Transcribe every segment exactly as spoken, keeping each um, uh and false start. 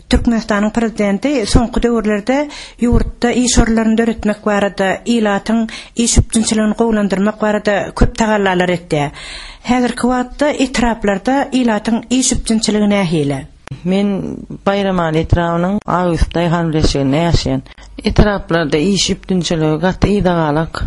Türkmenistan'ın prezidenti soňky döwürlerde ýurtda iş orlaryny öğretmek barada, ilatyň iş üpçünçiligini gowlandyrmak barada köp tagallalar etdi. Häzirki wagtda etraplarda ilatyň iş üpçünçiligi nähile? Men Bayramali etrafynyň Agüstay hanreşiginde ýaşaýan. Etraplarda iş üpçünçiligi gatda ýygalak.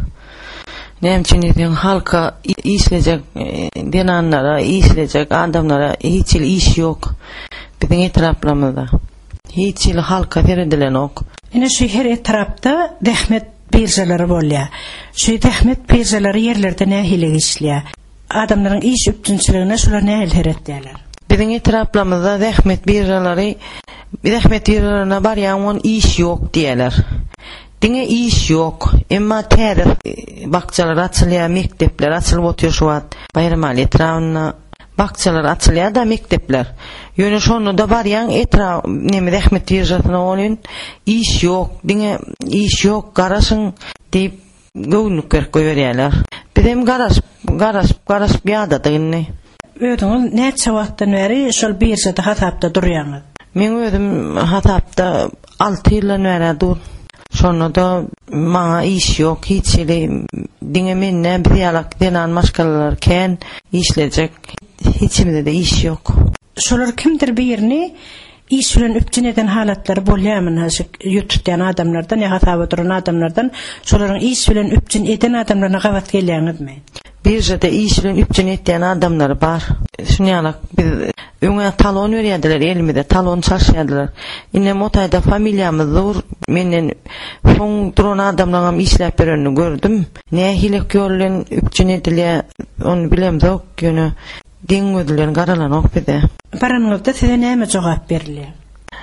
Nämçiniň halka işlejek denanlara, işlejek adamlara hiç iş ýok. Biziň etraplarymyzda hiç il halka beredilen ok. Ine şu her etrapda dehmet birjalary bolýar. Şu dehmet birjalary ýerlerde nähile işleýär. Adamlaryň iş üpçünçiligine şular nähil heretdiler. Biziň etraplarymyzda dehmet birjalary, dehmet birjalaryna barýan iş ýok diýerler. Diňe iş ýok. Emma täze bakçalar açylýar, mektepler açylyp oturýar şu wagt. Bayramali etrawyna bakçalar açylýar da mektepler. Ýöne şonu da barýan etraf neme rahmet ýerjatna bolýan iş ýok, diňe iş ýok, garaşyň diýip göwnük berýärler. Bizim garaş, garaş, garaş ýa-da diňe. Ödüňiz näçe wagtdan beri şol birjada hatapda durýaňyz? Men özüm hatapda alty ýyldan beri dur. Şonu da maňa iş ýok, hiç ele diňe menne bir ýalak denan maşgalalar ken işlejek. Hiçimde de iş ýok. Şolar kimdir birini iş bilen üpçün eden halatlar bolýarmy? Haşy ýurtdan adamlardan, ýa hataba duran adamlardan şolaryň iş bilen üpçün eden adamlaryna gawat gelýäňizmi? Birjada iş bilen üpçün eden adamlar bar. Şuňalak biz öňe talon berýärdiler, elimde talon çarşýardylar. Ine motaýda familiýamyz zor, menden soň duran adamlaryň işläp berenini gördüm. Nähile ýollan üpçün edilýär, onu bilem zok ýöne. Diňgödülerin garalan ok bide. Baramyzda size näme jogap berilýär?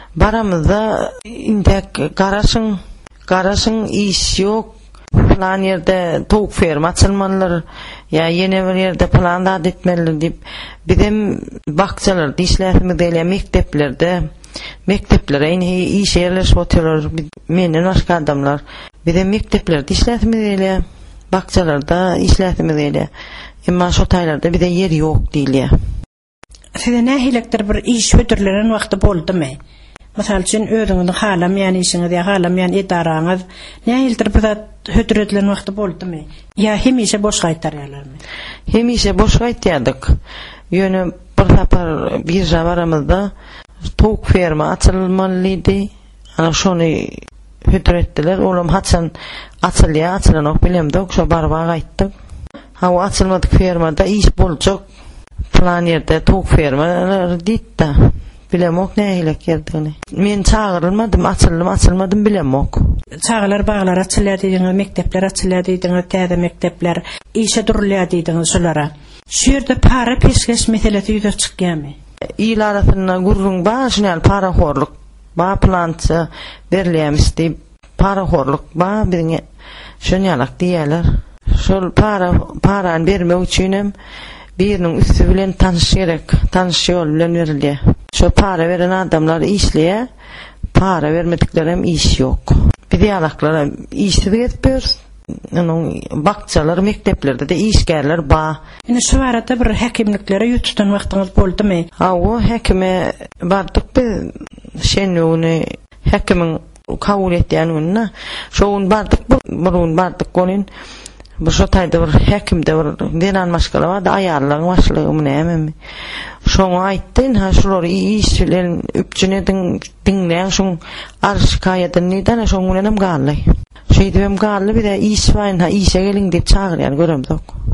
Baramyzda indek garaşyň, garaşyň iş ýok. Plan ýerde towuk ferma açylmalylar, ýa ýene bir ýerde plan da etmeliler diýip bizim bakçalarda işläsimi diýilýär, mekteplerde, mekteplere ine iş ýerleşip oturýar. Menden başga adamlar bizim mekteplerde işläsimi diýilýär, bakçalarda işläsimi diýilýär. Emma şu taýlarda bir de yer ýok diýilýär. Size nähilekdir bir iş hödürlenen wagty boldymy? Mysal üçin özüňiň halam ýani işiňiz ýa halam ýani idaraňyz nähildir bir hödür edilen wagty boldymy? Ýa hemişe boş gaýtarýarlarmy? Hemişe boş gaýtýardyk. Ýöne bir tapar birja baramyzda towuk ferma açylmalydy. Ana şonu hödür etdiler. Olam haçan açylýar, açylan ok bilemdi, şo barba gaýtdyk. Ha açylmadyk fermada iş boljak. Plan ýerde towuk fermalar diýdi. Bilemok nähile geldigini. Men çağırılmadım, açyldım, açylmadım bilemok. Çağlar bağlar açylýar diýdiňiz, mektepler açylýar diýdiňiz, täze mektepler işe durulýar diýdiňiz şolara. Şu ýerde para peşkeş meselesi ýüze çykýarmy? Il arasyna gurrun başynal para horluk, ba plantça berilýärmis diýip para horluk ba biňe şonýalak diýerler. Şol para paran bermek üçin biriniň üstü bilen tanış gerek, tanış ýol bilen berilýär. Şo para beren adamlar işleýär, para bermedikleri hem iş ýok. Bir ýalaklara işsiz getýär. Onun bakçalar, mekteplerde de işgärler ba. Ine şu arada bir hekimliklere ýututan wagtyňyz boldymy? Ha, o hekime bardyk biz şenüni hekimiň kabul etýänine. Şoň bardyk, burun bardyk golyn. Bu şu taýda bir hekim de bir denan maşgala var da aýarlaryň başlygy näme? Şoňa aýtdyn, ha şular iş bilen üpçün edin diňleýän şoň arşikaýatyny näden şoň bilen hem galy. Şeýdem galy bir de iş var, ha işe gelin diýip çağırýar göremdik.